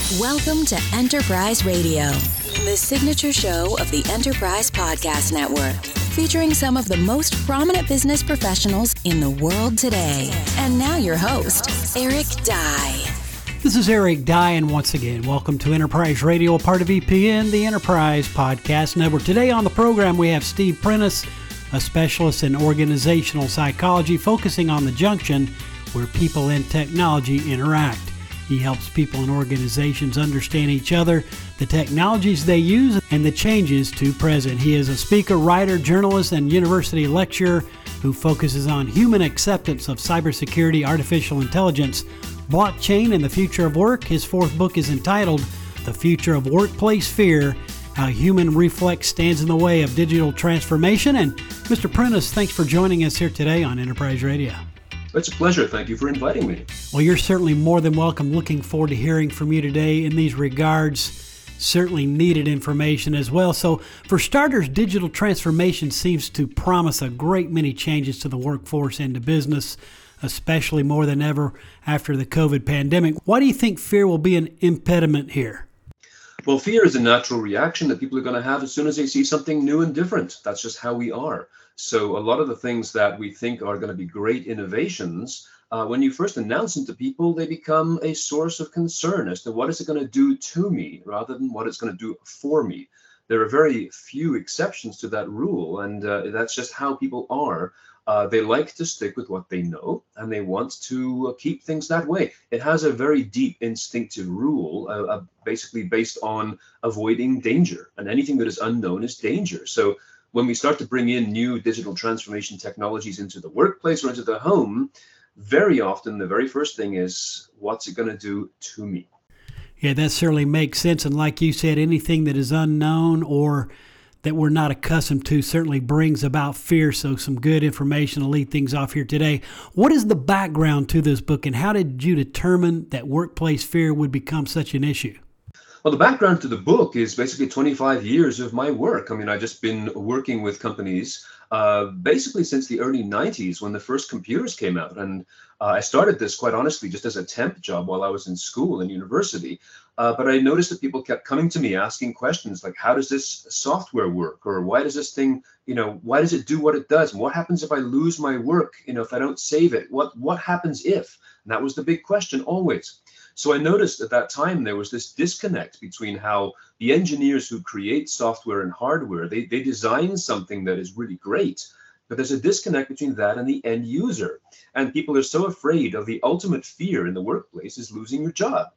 Welcome to Enterprise Radio, the signature show of the Enterprise Podcast Network, featuring some of the most prominent business professionals in the world today. And now your host, Eric Dye. This is Eric Dye, and once again, welcome to Enterprise Radio, a part of EPN, the Enterprise Podcast Network. Today on the program, we have Steve Prentice, a specialist in organizational psychology, focusing on the junction where people and technology interact. He helps people and organizations understand each other, the technologies they use, and the changes to present. He is a speaker, writer, journalist, and university lecturer who focuses on human acceptance of cybersecurity, artificial intelligence, blockchain, and the future of work. His fourth book is entitled The Future of Workplace Fear, How Human Reflex Stands in the Way of Digital Transformation. And Mr. Prentice, thanks for joining us here today on Enterprise Radio. It's a pleasure. Thank you for inviting me. Well, you're certainly more than welcome. Looking forward to hearing from you today in these regards. Certainly needed information as well. So for starters, digital transformation seems to promise a great many changes to the workforce and to business, especially more than ever after the COVID pandemic. Why do you think fear will be an impediment here? Well, fear is a natural reaction that people are going to have as soon as they see something new and different. That's just how we are. So a lot of the things that we think are going to be great innovations, when you first announce them to people, they become a source of concern as to what is it going to do to me rather than what it's going to do for me. There are very few exceptions to that rule, and that's just how people are. They like to stick with what they know, and they want to keep things that way. It has a very deep instinctive rule, basically based on avoiding danger, and anything that is unknown is danger. So when we start to bring in new digital transformation technologies into the workplace or into the home, very often the very first thing is, what's it going to do to me? Yeah, that certainly makes sense. And like you said, anything that is unknown or that we're not accustomed to certainly brings about fear. So some good information to lead things off here today. What is the background to this book, and how did you determine that workplace fear would become such an issue? Well, the background to the book is basically 25 years of my work. I mean, I've just been working with companies basically since the early 90s when the first computers came out. And I started this, quite honestly, just as a temp job while I was in school and university. But I noticed that people kept coming to me asking questions like, how does this software work? Or why does this thing, why does it do what it does? And what happens if I lose my work, if I don't save it? What happens if? And that was the big question always. So I noticed at that time there was this disconnect between how the engineers who create software and hardware, they design something that is really great, but there's a disconnect between that and the end user. And people are so afraid of the ultimate fear in the workplace is losing your job.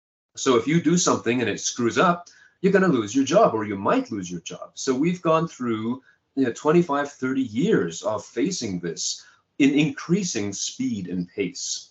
So if you do something and it screws up, you're going to lose your job, or you might lose your job. So we've gone through 25, 30 years of facing this in increasing speed and pace.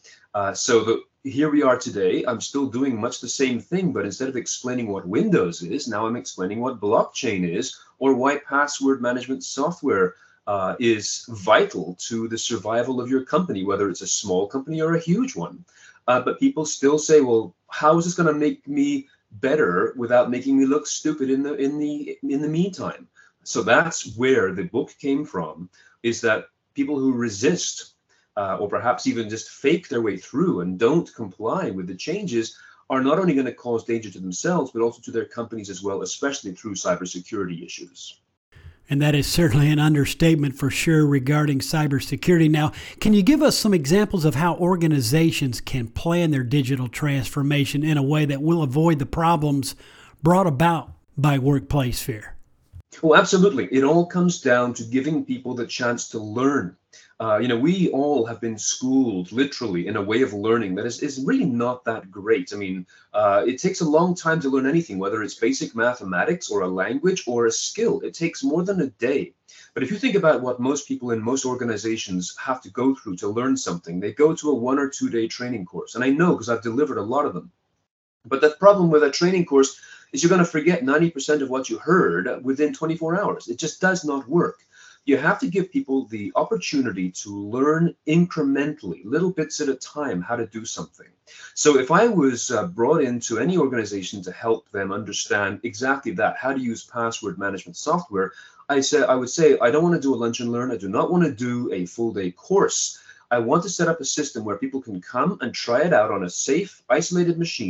Here we are today. I'm still doing much the same thing, but instead of explaining what Windows is, now I'm explaining what blockchain is, or why password management software is vital to the survival of your company, whether it's a small company or a huge one. But people still say, well, how is this going to make me better without making me look stupid in the meantime? So that's where the book came from, is that people who resist or perhaps even just fake their way through and don't comply with the changes are not only going to cause danger to themselves, but also to their companies as well, especially through cybersecurity issues. And that is certainly an understatement for sure regarding cybersecurity. Now, can you give us some examples of how organizations can plan their digital transformation in a way that will avoid the problems brought about by workplace fear? Well, absolutely. It all comes down to giving people the chance to learn. We all have been schooled literally in a way of learning that is really not that great. I mean, it takes a long time to learn anything, whether it's basic mathematics or a language or a skill. It takes more than a day. But if you think about what most people in most organizations have to go through to learn something, they go to a 1 or 2 day training course. And I know because I've delivered a lot of them. But the problem with a training course is you're going to forget 90% of what you heard within 24 hours. It just does not work. You have to give people the opportunity to learn incrementally, little bits at a time, how to do something. So if I was brought into any organization to help them understand exactly that, how to use password management software, I would say, I don't want to do a lunch and learn. I do not want to do a full day course. I want to set up a system where people can come and try it out on a safe, isolated machine,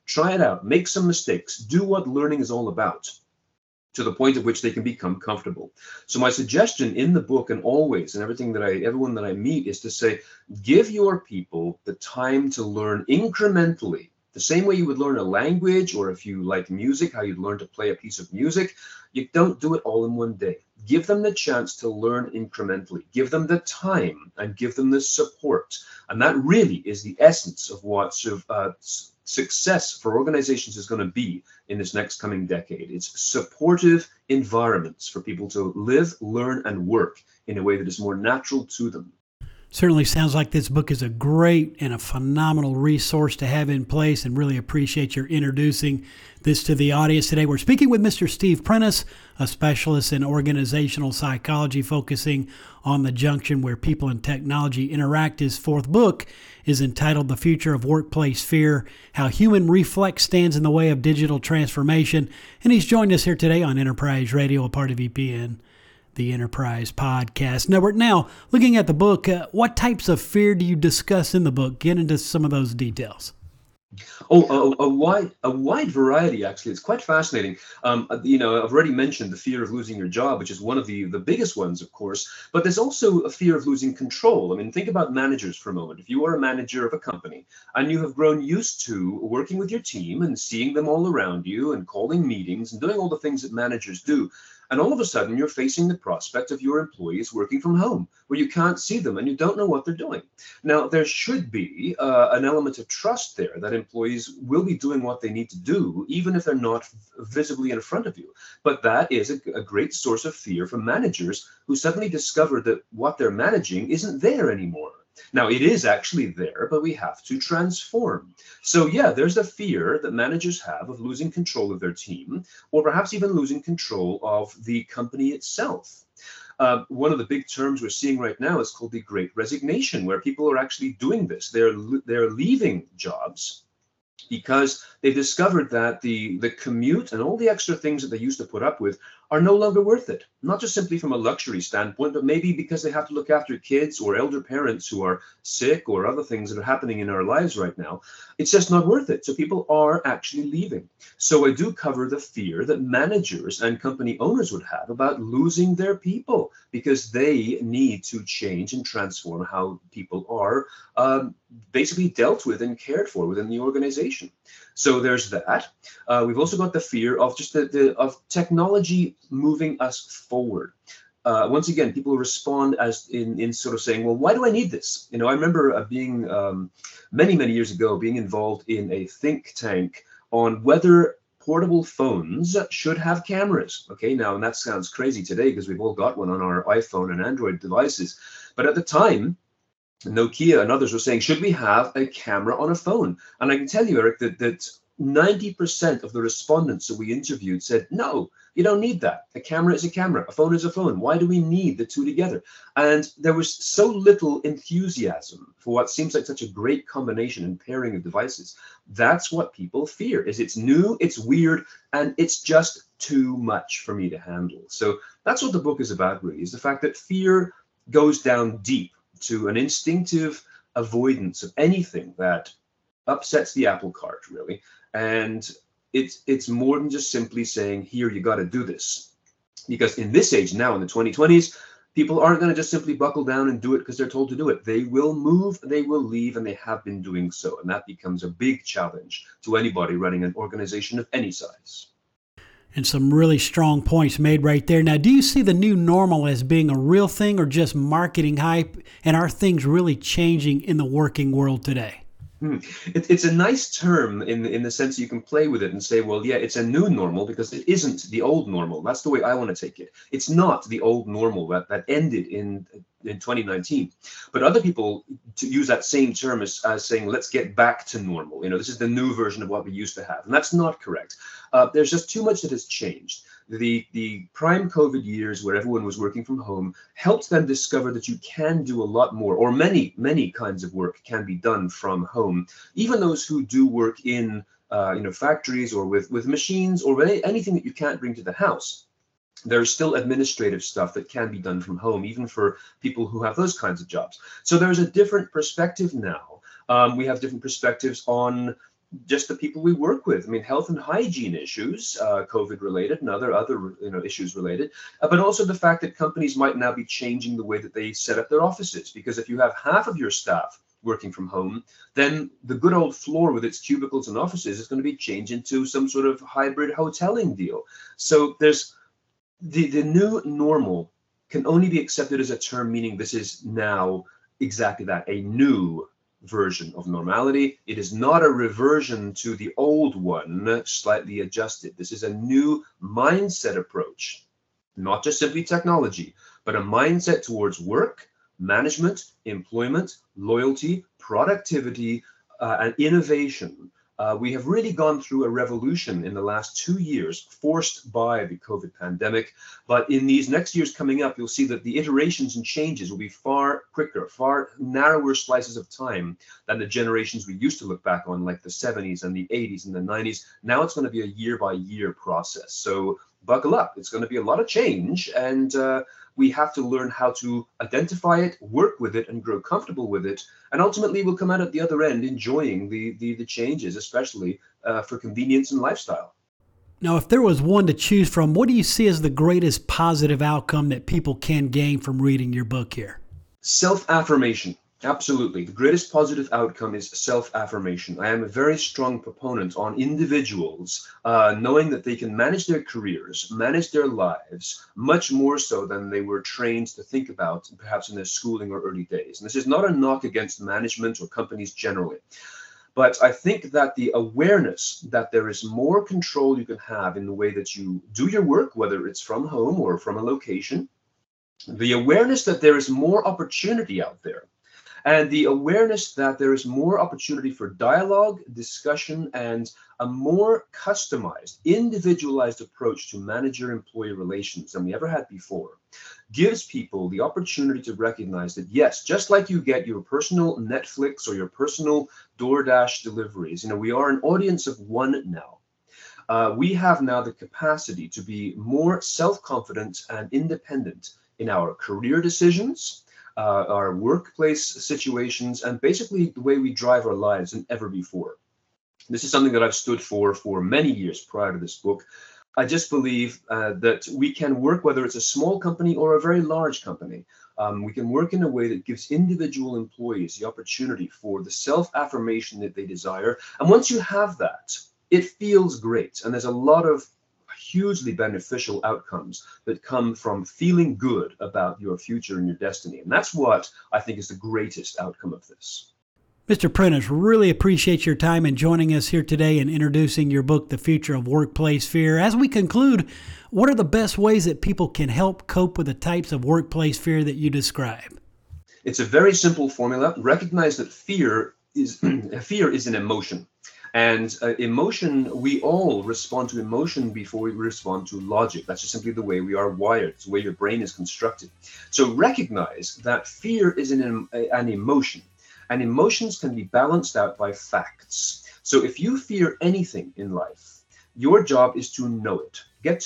try it out, make some mistakes, do what learning is all about, to the point at which they can become comfortable. So my suggestion in the book, and always, and everyone that I meet, is to say, give your people the time to learn incrementally, the same way you would learn a language, or if you like music, how you'd learn to play a piece of music. You don't do it all in one day. Give them the chance to learn incrementally. Give them the time and give them the support. And that really is the essence of what sort of success for organizations is going to be in this next coming decade. It's supportive environments for people to live, learn, and work in a way that is more natural to them. Certainly sounds like this book is a great and a phenomenal resource to have in place, and really appreciate your introducing this to the audience today. We're speaking with Mr. Steve Prentice, a specialist in organizational psychology, focusing on the junction where people and technology interact. His fourth book is entitled The Future of Workplace Fear, How Human Reflex Stands in the Way of Digital Transformation. And he's joined us here today on Enterprise Radio, a part of EPN, the Enterprise Podcast Network. Now, looking at the book, what types of fear do you discuss in the book? Get into some of those details. A wide variety, actually. It's quite fascinating. I've already mentioned the fear of losing your job, which is one of the biggest ones, of course. But there's also a fear of losing control. I mean, think about managers for a moment. If you are a manager of a company and you have grown used to working with your team and seeing them all around you and calling meetings and doing all the things that managers do, and all of a sudden, you're facing the prospect of your employees working from home, where you can't see them and you don't know what they're doing. Now, there should be an element of trust there that employees will be doing what they need to do, even if they're not visibly in front of you. But that is a great source of fear for managers who suddenly discover that what they're managing isn't there anymore. Now, it is actually there, but we have to transform. So yeah, there's a fear that managers have of losing control of their team, or perhaps even losing control of the company itself. One of the big terms we're seeing right now is called the Great Resignation, where people are actually doing this. They're leaving jobs because they've discovered that the commute and all the extra things that they used to put up with are no longer worth it. Not just simply from a luxury standpoint, but maybe because they have to look after kids or elder parents who are sick or other things that are happening in our lives right now. It's just not worth it. So people are actually leaving. So I do cover the fear that managers and company owners would have about losing their people, because they need to change and transform how people are basically dealt with and cared for within the organization. So there's that. We've also got the fear of just of technology moving us forward. Once again, people respond as in sort of saying, well, why do I need this? I remember being many years ago, being involved in a think tank on whether portable phones should have cameras. Okay, now, and that sounds crazy today because we've all got one on our iPhone and Android devices. But at the time, Nokia and others were saying, should we have a camera on a phone? And I can tell you, Eric, that 90% of the respondents that we interviewed said, no, you don't need that. A camera is a camera. A phone is a phone. Why do we need the two together? And there was so little enthusiasm for what seems like such a great combination and pairing of devices. That's what people fear, is it's new, it's weird, and it's just too much for me to handle. So that's what the book is about, really, is the fact that fear goes down deep to an instinctive avoidance of anything that upsets the apple cart, really. And it's more than just simply saying, here, you got to do this. Because in this age now, in the 2020s, people aren't going to just simply buckle down and do it because they're told to do it. They will move, they will leave, and they have been doing so. And that becomes a big challenge to anybody running an organization of any size. And some really strong points made right there. Now, do you see the new normal as being a real thing or just marketing hype? And are things really changing in the working world today? It's a nice term in the sense you can play with it and say, well, yeah, it's a new normal because it isn't the old normal. That's the way I want to take it. It's not the old normal that ended in 2019. But other people to use that same term as saying, let's get back to normal. This is the new version of what we used to have. And that's not correct. There's just too much that has changed. The prime COVID years where everyone was working from home helped them discover that you can do a lot more, or many kinds of work can be done from home. Even those who do work in factories or with machines or anything that you can't bring to the house. There's still administrative stuff that can be done from home, even for people who have those kinds of jobs. So there's a different perspective now. We have different perspectives on just the people we work with. I mean, health and hygiene issues, COVID related and other issues related, but also the fact that companies might now be changing the way that they set up their offices. Because if you have half of your staff working from home, then the good old floor with its cubicles and offices is going to be changed into some sort of hybrid hoteling deal. So there's the new normal can only be accepted as a term, meaning this is now exactly that, a new version of normality. It is not a reversion to the old one, slightly adjusted. This is a new mindset approach, not just simply technology, but a mindset towards work, management, employment, loyalty, productivity, and innovation. We have really gone through a revolution in the last 2 years, forced by the COVID pandemic. But in these next years coming up, you'll see that the iterations and changes will be far quicker, far narrower slices of time than the generations we used to look back on, like the 70s and the 80s and the 90s. Now it's going to be a year-by-year process. So buckle up. It's going to be a lot of change, and we have to learn how to identify it, work with it, and grow comfortable with it. And ultimately, we'll come out at the other end enjoying the changes, especially for convenience and lifestyle. Now, if there was one to choose from, what do you see as the greatest positive outcome that people can gain from reading your book here? Self-affirmation. Absolutely. The greatest positive outcome is self-affirmation. I am a very strong proponent on individuals knowing that they can manage their careers, manage their lives, much more so than they were trained to think about, perhaps in their schooling or early days. And this is not a knock against management or companies generally. But I think that the awareness that there is more control you can have in the way that you do your work, whether it's from home or from a location, the awareness that there is more opportunity out there, and the awareness that there is more opportunity for dialogue, discussion, and a more customized, individualized approach to manager-employee relations than we ever had before, gives people the opportunity to recognize that, yes, just like you get your personal Netflix or your personal DoorDash deliveries, we are an audience of one now. We have now the capacity to be more self-confident and independent in our career decisions, our workplace situations, and basically the way we drive our lives than ever before. This is something that I've stood for many years prior to this book. I just believe that we can work, whether it's a small company or a very large company, we can work in a way that gives individual employees the opportunity for the self-affirmation that they desire. And once you have that, it feels great. And there's a lot of hugely beneficial outcomes that come from feeling good about your future and your destiny. And that's what I think is the greatest outcome of this. Mr. Prentice, really appreciate your time in joining us here today and introducing your book, The Future of Workplace Fear. As we conclude, what are the best ways that people can help cope with the types of workplace fear that you describe? It's a very simple formula. Recognize that fear is an emotion. And emotion, we all respond to emotion before we respond to logic. That's just simply the way we are wired. It's the way your brain is constructed. So recognize that fear is an emotion, and emotions can be balanced out by facts. So if you fear anything in life, your job is to know it, get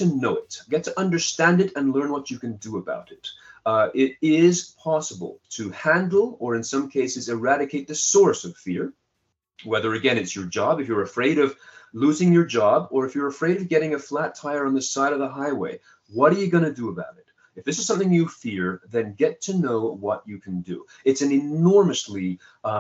to understand it, and learn what you can do about it. It is possible to handle, or in some cases, eradicate the source of fear. Whether, again, it's your job, if you're afraid of losing your job, or if you're afraid of getting a flat tire on the side of the highway, what are you going to do about it? If this is something you fear, then get to know what you can do. It's an enormously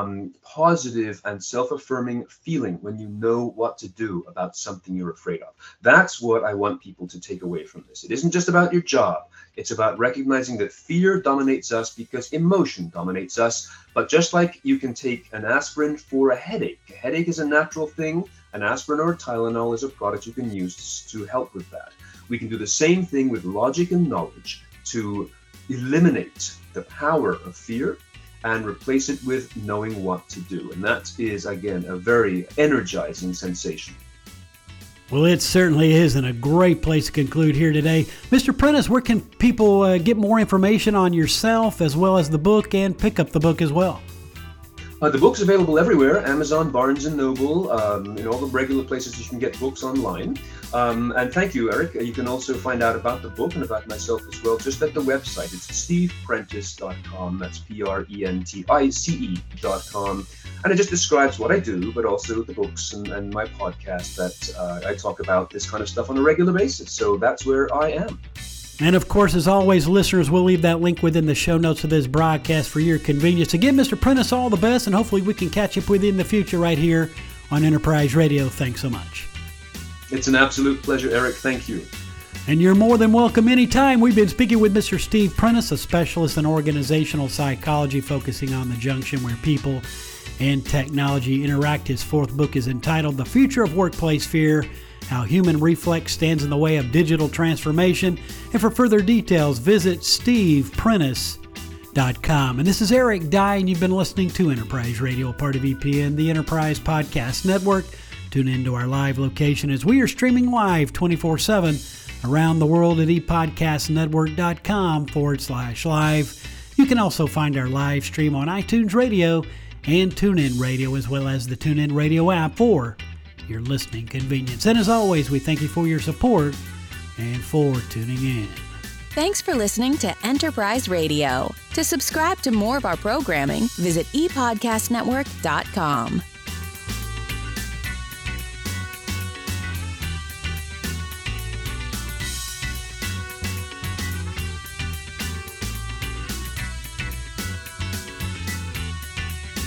positive and self-affirming feeling when you know what to do about something you're afraid of. That's what I want people to take away from this. It isn't just about your job. It's about recognizing that fear dominates us because emotion dominates us. But just like you can take an aspirin for a headache is a natural thing. An aspirin or Tylenol is a product you can use to help with that. We can do the same thing with logic and knowledge to eliminate the power of fear and replace it with knowing what to do. And that is, again, a very energizing sensation. Well, it certainly is, and a great place to conclude here today. Mr. Prentice, where can people get more information on yourself as well as the book and pick up the book as well? The book's available everywhere, Amazon, Barnes & Noble, in all the regular places you can get books online. And thank you, Eric. You can also find out about the book and about myself as well just at the website. It's steveprentice.com. That's PRENTICE.com. And it just describes what I do, but also the books and my podcast that I talk about this kind of stuff on a regular basis. So that's where I am. And of course, as always, listeners, we'll leave that link within the show notes of this broadcast for your convenience. Again, Mr. Prentice, all the best, and hopefully we can catch up with you in the future right here on Enterprise Radio. Thanks so much. It's an absolute pleasure, Eric. Thank you. And you're more than welcome anytime. We've been speaking with Mr. Steve Prentice, a specialist in organizational psychology, focusing on the junction where people and technology interact. His fourth book is entitled The Future of Workplace Fear, How Human Reflex Stands in the Way of Digital Transformation. And for further details, visit steveprentice.com. And this is Eric Dye, and you've been listening to Enterprise Radio, a part of EPN, the Enterprise Podcast Network. Tune into our live location as we are streaming live 24/7 around the world at epodcastnetwork.com/live. You can also find our live stream on iTunes Radio and TuneIn Radio, as well as the TuneIn Radio app for your listening convenience. And as always, we thank you for your support and for tuning in. Thanks for listening to Enterprise Radio. To subscribe to more of our programming, visit epodcastnetwork.com.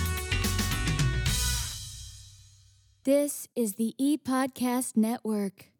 This is the ePodcast Network.